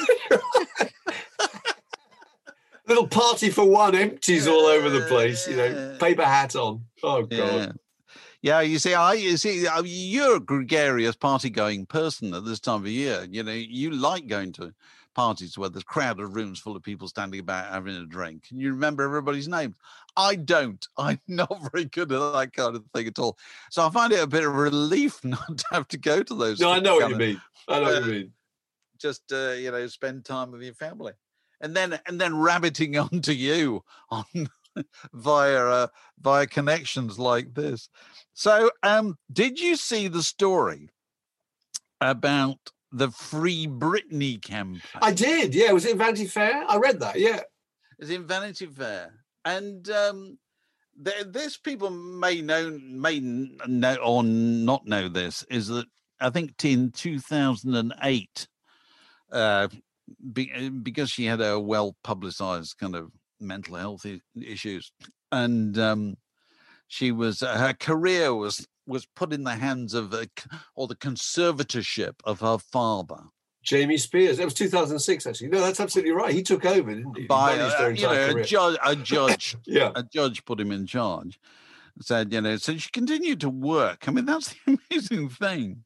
Little party for one empties all over the place, you know, paper hat on. Oh, God. Yeah. Yeah, you see, I you see, I- you're a gregarious party-going person at this time of year. You know, you like going to parties where there's crowded rooms full of people standing about having a drink, and you remember everybody's names. I don't. I'm not very good at that kind of thing at all. So I find it a bit of a relief not to have to go to those. No, I know what kind you of- mean. I know what Uh, you mean. Just uh, you know, spend time with your family, and then and then rabbiting onto you on via uh, via connections like this. So, um, did you see the story about the Free Britney campaign? I did. Yeah. Was it Vanity Fair? I read that. Yeah. It's in Vanity Fair, and um, th- this people may know, may n- know or not know this is that I think in two thousand eight, uh, be, because she had a well publicized kind of mental health I- issues, and um, she was uh, her career was was put in the hands of a, c- or the conservatorship of her father Jamie Spears. That was two thousand six, actually. No, that's absolutely right. He took over, didn't he? He by managed uh, their you entire know a career. judge. A judge, Yeah. a judge put him in charge. Said you know, so she continued to work. I mean, that's the amazing thing.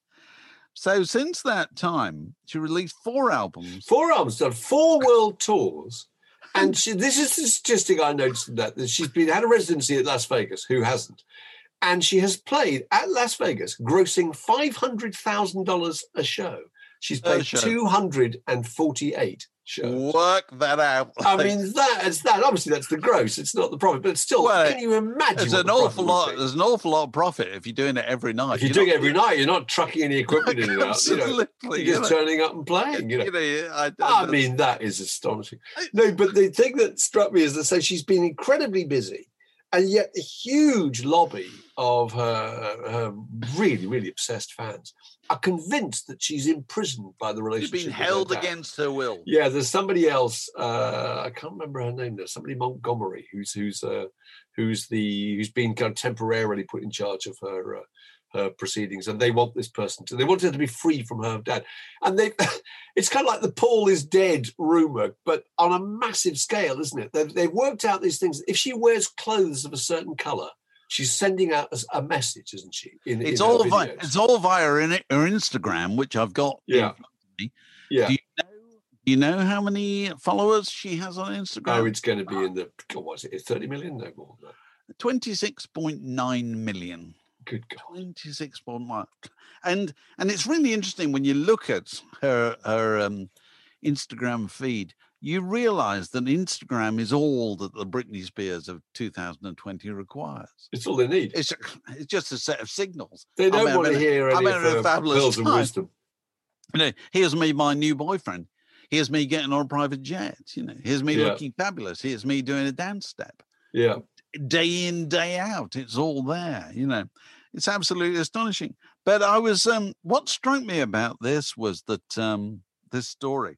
So since that time, she released four albums. Four albums, done four world tours. And she, this is the statistic I noticed in that, that she's been had a residency at Las Vegas. Who hasn't? And she has played at Las Vegas, grossing five hundred thousand dollars a show. She's A played show. two hundred forty-eight shows. Work that out. I mean, that's that. Obviously, that's the gross. It's not the profit, but still, Well, can you imagine? there's what an the profit awful would lot. be? There's an awful lot of profit if you're doing it every night. If you're You're doing not- it every night, you're not trucking any equipment in and out. You know, Absolutely, you're you just know. turning up and playing. You know. You know, yeah, I, I mean, that is astonishing. No, but the thing that struck me is that so she's been incredibly busy, and yet a huge lobby of her, her really, really obsessed fans are convinced that she's imprisoned by the she's relationship. been with her held dad. against her will. Yeah, there's somebody else. Uh, I can't remember her name now. Somebody Montgomery, who's who's uh, who's the who's been kind of temporarily put in charge of her uh, her proceedings, and they want this person to. They want her to be free from her dad, and they. It's kind of like the Paul is dead rumor, but on a massive scale, isn't it? They've, they've worked out these things. If she wears clothes of a certain color, she's sending out a, a message, isn't she? In, It's in her all via, videos. it's all via in her Instagram, which I've got. in Yeah. front of me. Yeah. Do you know? Do you know how many followers she has on Instagram? Oh, it's going to be in the. God, what is it? thirty million? No more than that. twenty-six point nine million. Good God. twenty-six point one. And and it's really interesting when you look at her her um, Instagram feed, you realize that Instagram is all that the Britney Spears of two thousand twenty requires. It's all they need. It's, it's just a set of signals. They don't I'm want to having a- hear I'm any of having a her fabulous pearls and time. wisdom. You know, here's me, my new boyfriend. Here's me getting on a private jet. You know, here's me Yeah. looking fabulous. Here's me doing a dance step. Yeah. Day in, day out. It's all there, you know. It's absolutely astonishing. But I was um what struck me about this was that um this story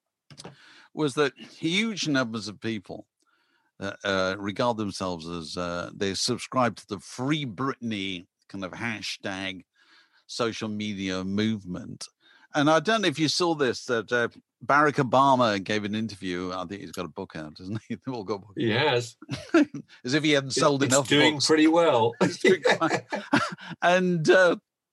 was that huge numbers of people uh, uh, regard themselves as uh, they subscribe to the Free Britney kind of hashtag social media movement. And I don't know if you saw this, that uh, Barack Obama gave an interview. I think he's got a book out, hasn't he? They've all got books. He has. As if he hadn't It- sold it's enough doing books. pretty well. It's doing fine. and uh,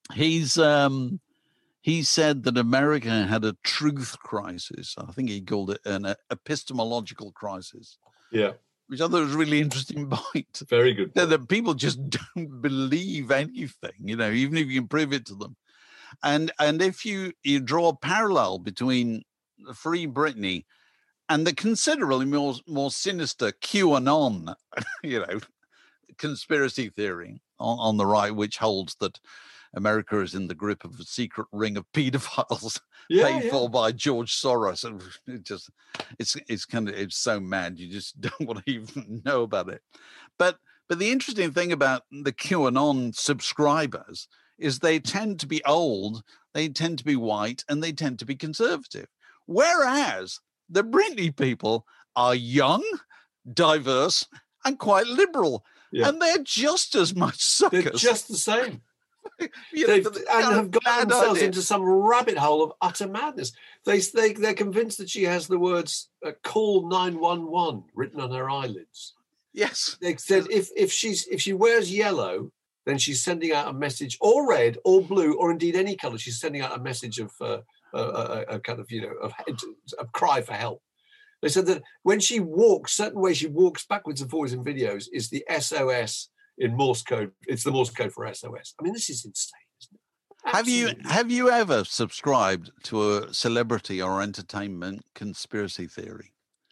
he's um, he said that America had a truth crisis. I think he called it an epistemological crisis. Yeah. Which I thought was a really interesting point. Very good. That, that people just don't believe anything, you know, even if you can prove it to them. And and if you, you draw a parallel between Free Britney and the considerably more, more sinister QAnon, you know, conspiracy theory on, on the right, which holds that America is in the grip of a secret ring of pedophiles yeah, paid yeah. for by George Soros. And it just, it's it's kind of, it's so mad. You just don't want to even know about it. But but the interesting thing about the QAnon subscribers is they tend to be old, they tend to be white, and they tend to be conservative. Whereas the Britney people are young, diverse, and quite liberal. Yeah. And they're just as much suckers. They're just the same. you know, know, and have got themselves idea. into some rabbit hole of utter madness. They, they, they're convinced that she has the words uh, call nine one one written on her eyelids. Yes. They said if, if, she's, if she wears yellow, then she's sending out a message, or red, or blue, or indeed any colour. She's sending out a message of uh, a, a, a kind of, you know, of a cry for help. They said that when she walks, certain way she walks backwards and forwards in videos is the S O S in Morse code. It's the Morse code for S O S. I mean, this is insane, isn't it? Have you have you ever subscribed to a celebrity or entertainment conspiracy theory?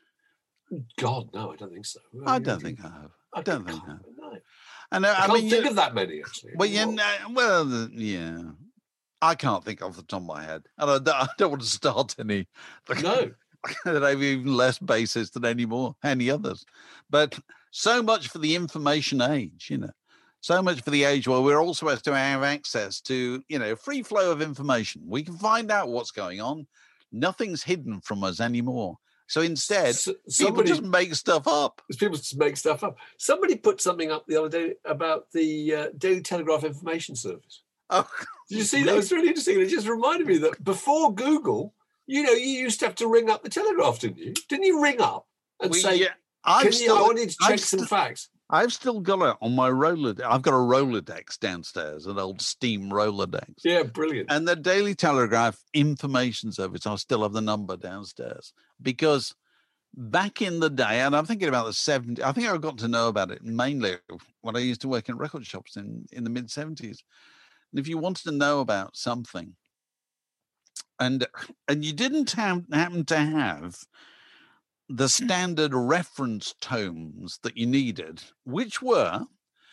God, no, I don't think so. I don't think I have. I don't think I have. No. And, uh, I, I can't mean, think you, of that many, actually. Well, yeah, no, well, yeah. I can't think off the top of my head. And I don't, I don't want to start any. No. That have even less basis than any more, any others. But so much for the information age, you know. So much for the age where we're all supposed to have access to, you know, free flow of information. We can find out what's going on. Nothing's hidden from us anymore. So instead, so, somebody, people just make stuff up. People just make stuff up. Somebody put something up the other day about the uh, Daily Telegraph Information Service. Oh, did you see that? It was really interesting. It just reminded me that before Google, you know, you used to have to ring up the Telegraph, didn't you? Didn't you ring up and we, say, yeah, Can still, you, I wanted to check I've some st- facts? I've still got it on my Rolodex. I've got a Rolodex downstairs, an old steam Rolodex. Yeah, brilliant. And the Daily Telegraph Information Service, I still have the number downstairs. Because back in the day, and I'm thinking about the seventies, I think I got to know about it mainly when I used to work in record shops in, in the mid-seventies. And if you wanted to know about something, and and you didn't have, happen to have the standard reference tomes that you needed, which were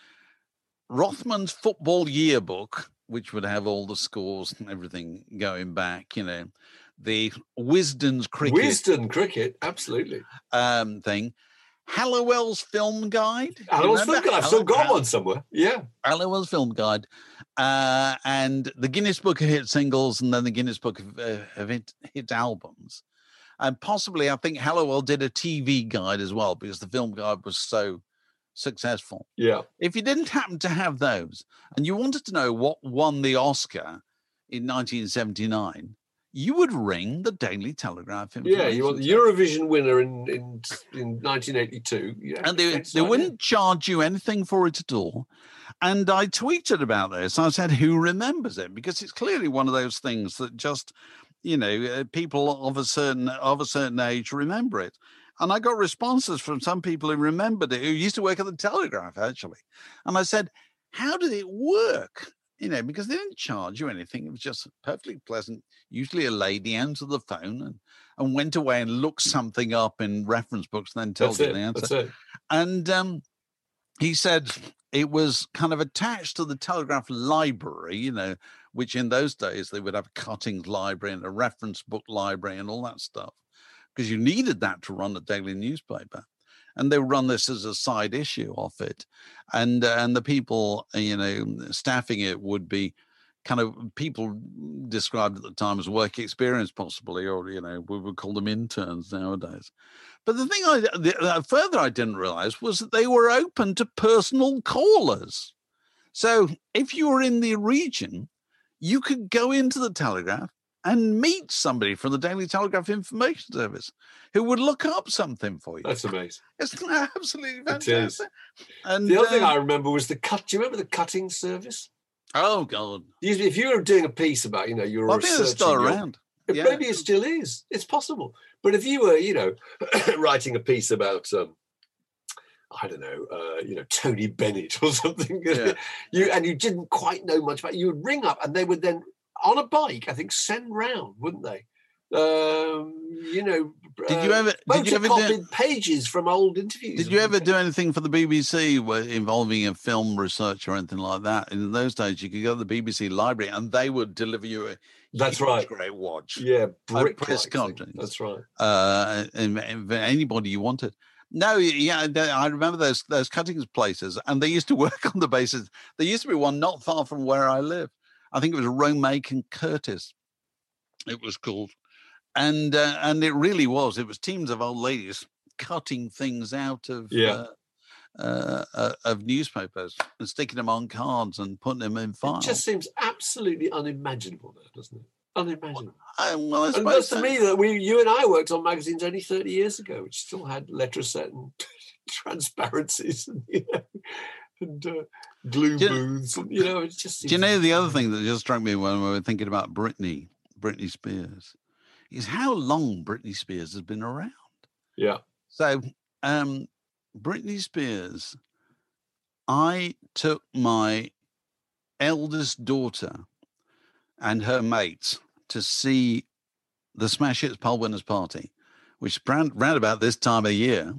Rothman's Football Yearbook, which would have all the scores and everything going back, you know, the Wisden's Cricket. Wisden Cricket, absolutely. Um, thing. Hallowell's Film Guide. Hallowell's Film Guide. I've still got one somewhere. Yeah. Hallowell's Film Guide. Uh, and the Guinness Book of Hit Singles, and then the Guinness Book of, uh, of hit, hit Albums. And possibly, I think Hallowell did a T V guide as well, because the film guide was so successful. Yeah. If you didn't happen to have those, and you wanted to know what won the Oscar in nineteen seventy-nine, you would ring the Daily Telegraph. Yeah, you want the Eurovision winner in in, in nineteen eighty-two. Yeah, and they, they wouldn't charge you anything for it at all. And I tweeted about this. I said, who remembers it? Because it's clearly one of those things that just, you know, uh, people of a certain of a certain age remember it. And I got responses from some people who remembered it, who used to work at the Telegraph, actually. And I said, how did it work? You know, because they didn't charge you anything. It was just perfectly pleasant. Usually a lady answered the phone and, and went away and looked something up in reference books and then told that's you it, the answer. That's it. And um, he said it was kind of attached to the Telegraph library, you know, which in those days they would have a cuttings library and a reference book library and all that stuff, because you needed that to run a daily newspaper. And they run this as a side issue of it. And uh, and the people, you know, staffing it would be kind of people described at the time as work experience, possibly, or, you know, we would call them interns nowadays. But the thing I, the, uh, further I didn't realize was that they were open to personal callers. So if you were in the region, you could go into the Telegraph and meet somebody from the Daily Telegraph Information Service who would look up something for you. That's amazing. It's absolutely fantastic. It is. And the other uh, thing I remember was the cut. Do you remember the cutting service? Oh God! If you were doing a piece about, you know, you're well, I think it's still your, around. Yeah. Maybe it still is. It's possible. But if you were, you know, writing a piece about, um, I don't know, uh, you know, Tony Bennett or something, yeah. you and you didn't quite know much about it, you would ring up and they would then, on a bike, I think, send round, wouldn't they? Um, you know, did you ever did you ever do pages from old interviews? Did you ever do anything for the B B C involving a film research or anything like that? In those days, you could go to the B B C library and they would deliver you a that's right great watch, yeah, brick press conference. That's right. Uh, and, and anybody you wanted. No, yeah, I remember those those cuttings places, and they used to work on the basis. There used to be one not far from where I live. I think it was Romake and Curtis. It was called. And uh, and it really was. It was teams of old ladies cutting things out of yeah. uh, uh, uh, of newspapers and sticking them on cards and putting them in files. It just seems absolutely unimaginable, now, doesn't it? Unimaginable. I, well, I and that's to me that we, you and I, worked on magazines only thirty years ago, which still had letraset and transparencies, and you know, and uh, glue do booths. And, you know, it just. Do you know the other thing that just struck me when we were thinking about Britney, Britney Spears? Is how long Britney Spears has been around. Yeah. So, um, Britney Spears, I took my eldest daughter and her mates to see the Smash Hits Poll Winners Party, which ran round about this time of year,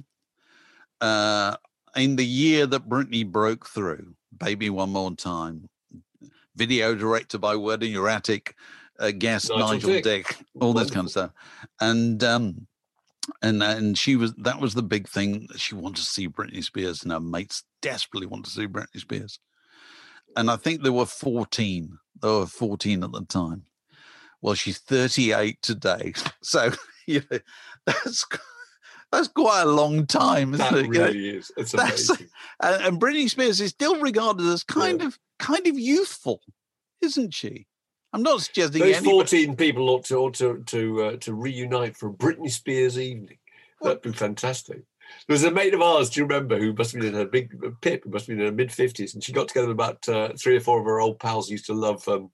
uh, in the year that Britney broke through. Baby One More Time, video directed by Word in Your Attic, Uh, guest Nigel, Nigel Dick, Dick all this kind of stuff, and um, and and she was that was the big thing. She wanted to see Britney Spears, and her mates desperately wanted to see Britney Spears. And I think there were fourteen. There were fourteen at the time. Well, she's thirty-eight today, so you know, that's that's quite a long time. Isn't that it? really you know? is. It's amazing. And, and Britney Spears is still regarded as kind yeah. of kind of youthful, isn't she? I'm not suggesting those anybody... fourteen people ought to ought to to, uh, to reunite for a Britney Spears evening. That'd be fantastic. There was a mate of ours, do you remember, who must have been in her big Pip, who must have been in her mid fifties, and she got together with about uh, three or four of her old pals who used to love um,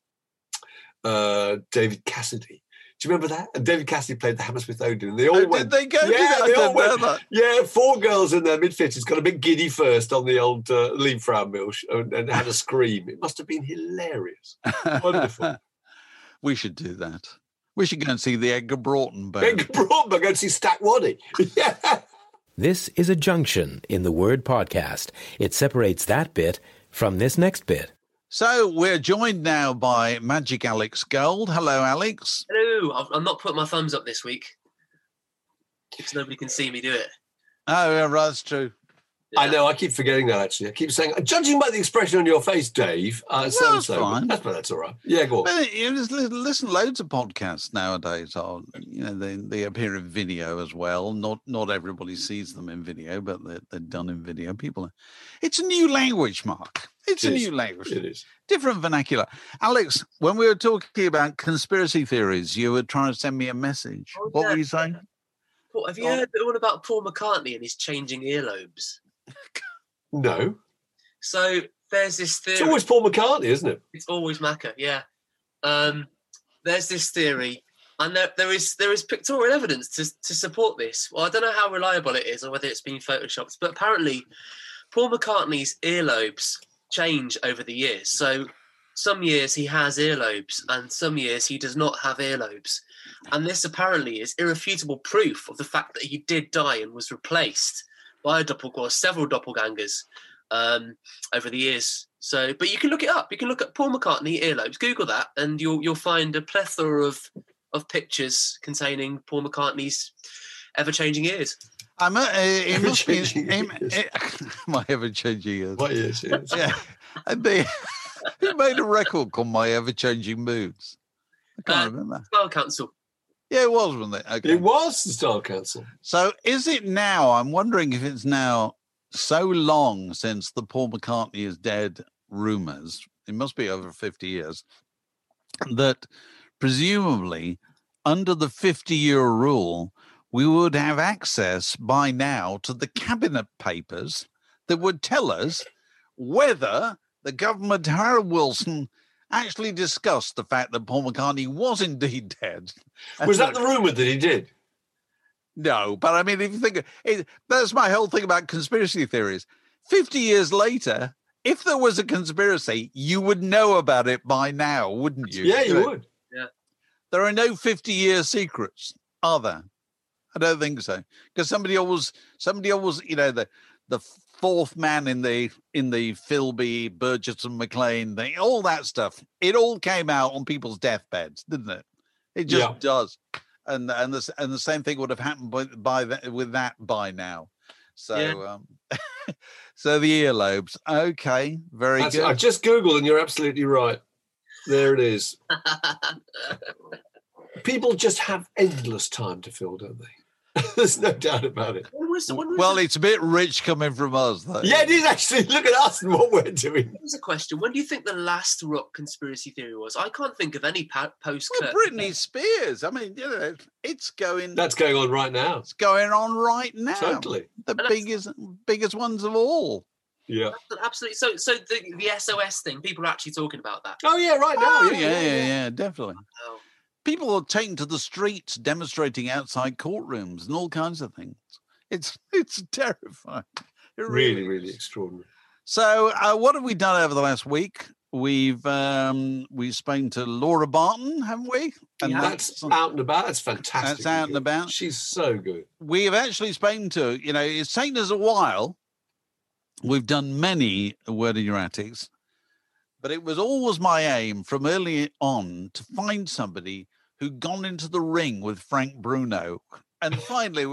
uh, David Cassidy. Do you remember that? And David Cassidy played the Hammersmith Odeon, and they all oh, went. Did they go? Yeah, they all went. That. Yeah, four girls in their mid fifties got a bit giddy first on the old uh, Liebfraumilch and, and had a scream. It must have been hilarious. Wonderful. We should do that. We should go and see the Edgar Broughton band. Edgar Broughton, go and see Stack Waddy. Yeah. This is a junction in the word podcast. It separates that bit from this next bit. So we're joined now by Magic Alex Gold. Hello, Alex. Hello. I'm not putting my thumbs up this week because nobody can see me do it. Oh, yeah, right, that's true. Yeah. I know. I keep forgetting that. Actually, I keep saying, judging by the expression on your face, Dave, uh, it well, sounds so. Fine. That's, that's all right. Yeah, go on. But you just listen, loads of podcasts nowadays. Are you know they, they appear in video as well. Not not everybody sees them in video, but they're, they're done in video. People, it's a new language, Mark. It's it a is. new language. It is different vernacular. Alex, when we were talking about conspiracy theories, you were trying to send me a message. Oh, what yeah. were you saying? Paul, have you oh. heard the one about Paul McCartney and his changing earlobes? No. So there's this theory. It's always Paul McCartney, isn't it? It's always Macca, yeah. Um, there's this theory, and there, there is there is pictorial evidence to to support this. Well, I don't know how reliable it is or whether it's been photoshopped, but apparently Paul McCartney's earlobes change over the years. So some years he has earlobes, and some years he does not have earlobes. And this apparently is irrefutable proof of the fact that he did die and was replaced by a doppelganger, several doppelgangers um, over the years. So, but you can look it up. You can look at Paul McCartney earlobes. Google that, and you'll you'll find a plethora of of pictures containing Paul McCartney's ever-changing ears. I'm a, uh, it must be it, it, my ever-changing ears. My ears, yes. Yeah, and they he made a record called "My Ever-Changing Moods." I can't uh, remember. Style Council. Yeah, it was, wasn't it? Okay. It was the Style Council. So is it now? I'm wondering if it's now so long since the Paul McCartney is dead rumours, it must be over fifty years, that presumably under the fifty-year rule, we would have access by now to the cabinet papers that would tell us whether the government, Harold Wilson, actually discussed the fact that Paul McCartney was indeed dead. Was that the rumour that he did? No, but I mean, if you think, it, that's my whole thing about conspiracy theories. fifty years later, if there was a conspiracy, you would know about it by now, wouldn't you? Yeah, you, you know, would. Yeah. There are no fifty-year secrets, are there? I don't think so. Because somebody always, somebody always, you know, the the fourth man in the in the Philby, Burgess and McLean thing, all that stuff. It all came out on people's deathbeds, didn't it? It just Yeah. does. And and the and the same thing would have happened by, by that with that by now. So Yeah. um, so the earlobes. Okay, very That's, good. I just Googled and you're absolutely right. There it is. People just have endless time to fill, don't they? There's no doubt about it. When was, when was Well, the, it's a bit rich coming from us, though. Yeah, it is actually. Look at us and what we're doing. here's a question. When do you think the last rock conspiracy theory was? I can't think of any pa- post Well, Britney Spears. I mean, you know, it's going. That's going on right now. It's going on right now. Totally. The And that's- biggest, biggest ones of all. Yeah. Absolutely. So, so the, the S O S thing, people are actually talking about that. Oh, yeah, right now. Oh, yeah, yeah, yeah, definitely. Oh. People are taken to the streets, demonstrating outside courtrooms and all kinds of things. It's it's terrifying. It Really, is. really extraordinary. So, uh, what have we done over the last week? We've um, we've spoken to Laura Barton, haven't we? And Yeah. That's out and about. That's fantastic. That's out and about. She's so good. we have actually spoken to, you know, it's taken us a while. We've done many Word in Your Attics, but it was always my aim from early on to find somebody who'd gone into the ring with Frank Bruno. And finally,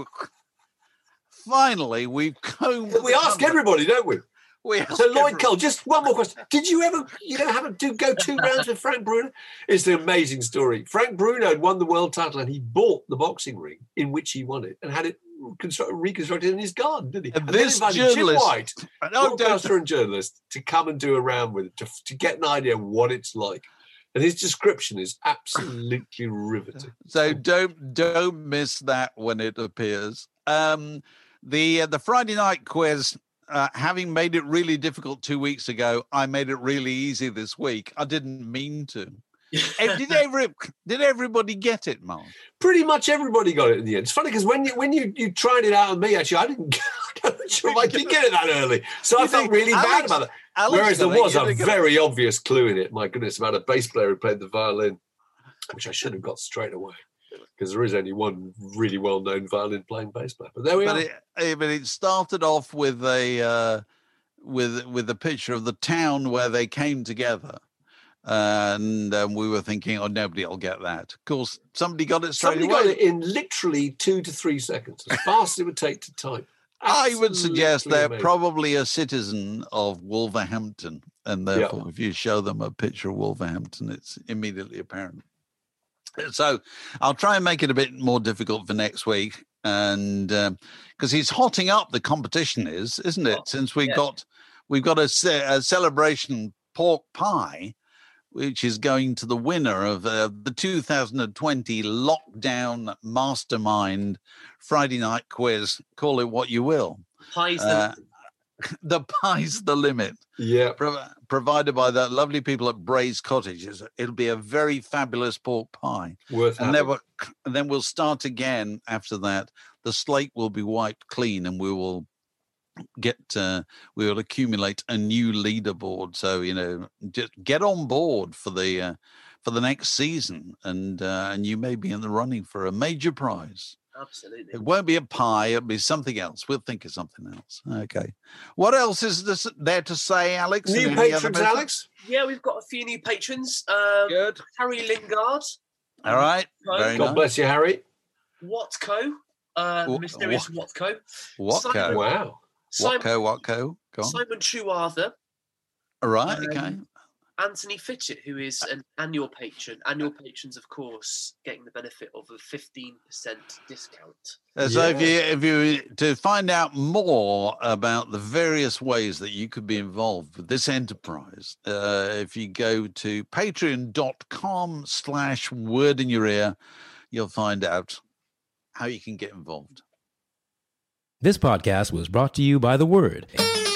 finally, we've combed. We the ask number. everybody, don't we? We ask So Lloyd everybody. Cole, just one more question. Did you ever, you know, have a, do go two rounds with Frank Bruno? It's an amazing story. Frank Bruno had won the world title and he bought the boxing ring in which he won it and had it construct, reconstructed in his garden, didn't he? And And then this invited Jim journalist- White, No, don't- broadcaster and journalist, to come and do a round with it, to, to get an idea of what it's like. And his description is absolutely riveting. So don't don't miss that when it appears. Um, the uh, the Friday night quiz, uh, having made it really difficult two weeks ago, I made it really easy this week. I didn't mean to. Eh, did every did everybody get it, Mark? Pretty much everybody got it in the end. It's funny because when you when you, you tried it out on me, actually, I didn't. I'm not sure if I did get it that early, so You I felt think really bad Alex- about that. Alex Whereas there got it, was you a didn't get it. very obvious clue in it. My goodness, about a bass player who played the violin, which I should have got straight away because there is only one really well-known violin-playing bass player. But there we But are. it, eh, but it started off with a uh, with with a picture of the town where they came together. And um, we were thinking, oh, nobody will get that. Of course, somebody got it straight Somebody away. got it in literally two to three seconds, as fast as it would take to type. I would suggest Absolutely they're amazing. probably a citizen of Wolverhampton, and therefore, if you show them a picture of Wolverhampton, it's immediately apparent. So, I'll try and make it a bit more difficult for next week, and because he's hotting up the competition, is isn't it? Oh, Since we yes. got we've got a, ce- a celebration pork pie, which is going to the winner of uh, the two thousand twenty lockdown mastermind Friday night quiz. Call it what you will. Pies Uh, them. the pie's the limit, Yeah, Pro- provided by the lovely people at Bray's Cottages. It'll be a very fabulous pork pie. worth And having. then, we'll, and then we'll start again after that. The slate will be wiped clean and we will get, uh, we will accumulate a new leaderboard. So, you know, just get on board for the, uh, for the next season. And, uh, and you may be in the running for a major prize. Absolutely. It won't be a pie. It'll be something else. We'll think of something else. Okay. What else is this, there to say, Alex? New And any other patrons, business? Alex? Yeah, we've got a few new patrons. Um, Good. Harry Lingard, All right. Hello. Very God nice. bless you, Harry. Watco, uh, the Wha- mysterious Watco, Watco. Simon- Wow. Simon, Watco, Watco. Go on. Simon Truarther, All right. um, Okay. Anthony Fitchett, who is an annual patron. Annual patrons, of course, getting the benefit of a fifteen percent discount. Uh, So if Yeah. you if you to find out more about the various ways that you could be involved with this enterprise, uh, if you go to patreon.com slash word in your ear, you'll find out how you can get involved. This podcast was brought to you by The Word.